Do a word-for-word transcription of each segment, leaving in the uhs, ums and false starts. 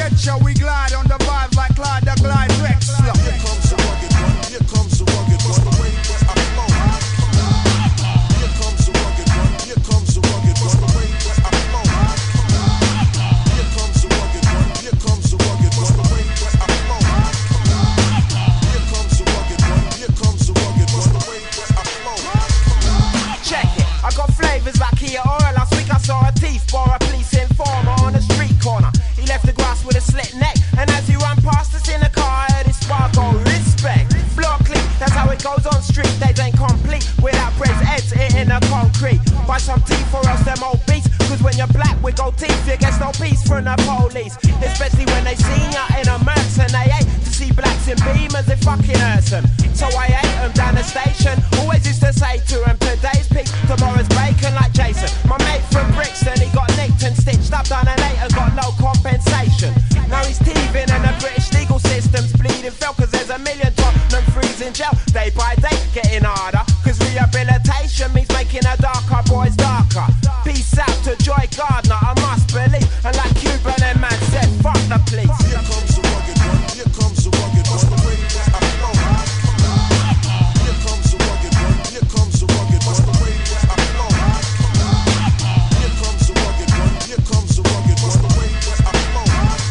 get ya. We glide on the vibes like Clyde the Glide Drexler. Here comes the rugged one, here comes the rugged one. The way that I flow. Here comes the rugged one, here comes the rugged one. The way that I flow. Here comes the rugged one, here comes the rugged one. The way that I flow. Here comes the rugged one, here comes the rugged one. The way that I flow. Check it, I got flavors like Kia Oil. Last week I saw a thief for a police informer on a street corner. He left the grass with a slit neck, and as he ran past us in the car, I heard his sparkle respect. Block click, that's how it goes on street. Days ain't complete without press heads hitting the concrete. Buy some teeth for us, them old beats. Cause when you're black with gold teeth, you get no peace from the police. Especially when they see ya in a Mercs, and they hate to see blacks in Beamers, it fucking hurts them. So I ate them down the station. Always used to say to them, today's pig, tomorrow's bacon, like Jason. My mate from Brixton, he got nicked and stitched up down and eight and got no compensation. Now he's thieving and the British legal system's bleeding fell. Cause there's a million Tottenham frees in jail. Day by day getting harder. Cause rehabilitation means making a darker boys darker. Peace out to Joy Gardner, I must believe. And like Cuban and man said, fuck the police. Here comes the rugged one, here comes the rugged one. The way that I flow. Here comes the rugged one, here comes the rugged one. The way that I flow. Here comes the rugged one, here comes the rugged one. The way that I flow.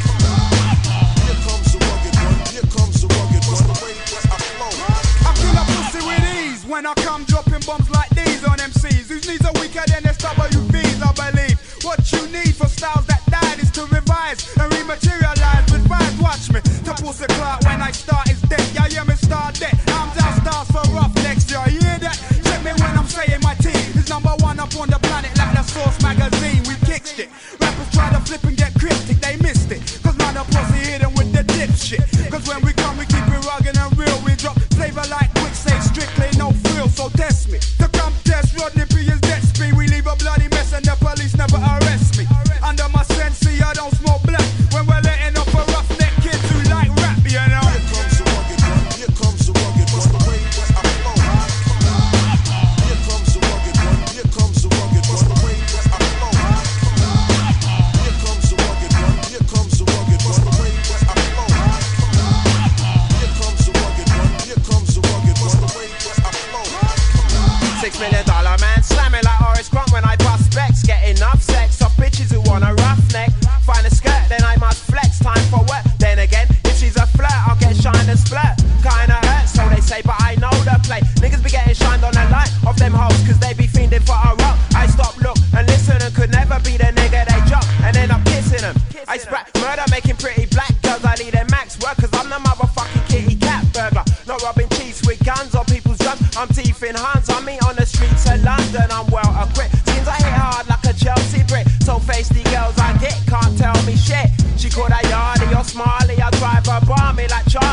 Here comes the rugged one, here comes the rugged one. The way that I flow. I kill a pussy with ease when I come dropping bombs like these on M Cs. Whose knees are weaker than S W Bs, I believe. What you need for styles that died is to revise and rematerialize with vibes. Watch me to pull the clock when I start is dead. Y'all hear me start dead. I'm down stars for rough next year. You hear that? Check me when I'm saying my team is number one up on the planet like the Source magazine. We kicked it. Rappers try to flip and get cryptic, they missed it. Cause man the pussy hit them with the dip shit. Cause when we come we keep it rugged and real. We drop flavor like quick say strictly no frill. So test me. To come test Rodney P is dead speed. We leave a bloody mess and the police never arrest me. Under my sensi I don't smoke black. When we're letting up a roughneck kids who like rap, you know. Here comes the rugged one, here comes the rugged one. The way that I flow. Here comes the rugged one, here comes the rugged one. The way that I flow. Here comes the rugged one, here comes the rugged one. The way that I flow. Here comes the rugged one, here comes the rugged one. The way that I flow. Six million dollar man, slamming like Horace Grant when I bust specs. Get enough sex off bitches who want a roughneck. Find a skirt, then I must flex. Time for work. Then again, if she's a flirt, I'll get shine and splurt. Kinda hurts, so they say, but I know the play. Niggas be getting shined on the line off them hoes, cause they be fiending for a rock. I stop, look, and listen, and could never be the nigga they drop, and end up kissing them. I sprat murder, making pretty black girls. I lead them max work, cause I'm the motherfucking kitty cat burglar. Not robbing cheese with guns or people's drugs. I'm teeth in hands, I meet on the streets of London. I'm well equipped. Seems I hit hard like a Chelsea brick. So feisty girls I get can't tell me shit. She called a yardie or smarty. I drive her balmy like Charlie.